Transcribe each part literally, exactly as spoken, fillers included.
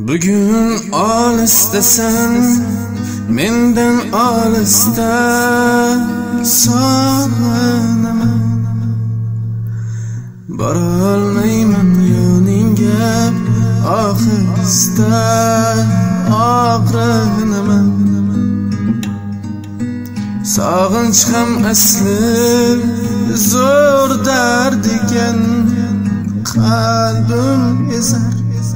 Bugün olisdasan, mendan olisda sog'inaman. Borolmayman yoningga, ohista og'rinaman. Sog'inch ham asli zo'r dard ekan, qalbim ezar.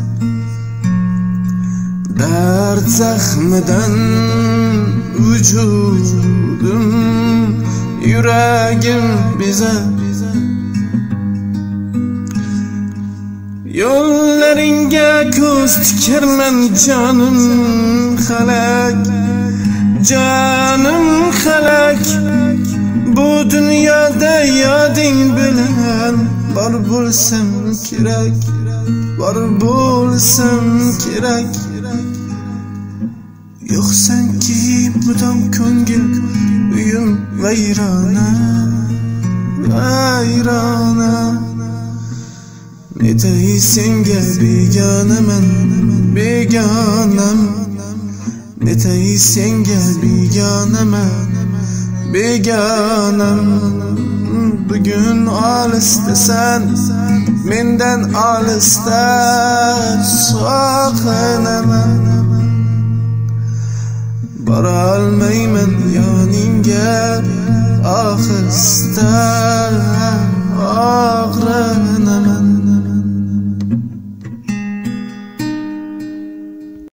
Dard zaxmidan vücudim, yuragim bezar. Yo'llaringga ko'z tikirman jonim halak, jonim halak. Bu dunyoda yoding bilan bor bo'lsam kerak, bor bo'lsam kerak. Yo'qsanki mudom ko'ngil, uyim vayrona, vayrona. Netay senga begonaman, begonam. Netay senga begonaman, begonam. Bugün olisdasan, mendan olisda sog'inaman. Borolmayman yoningga, ohista og'rinaman.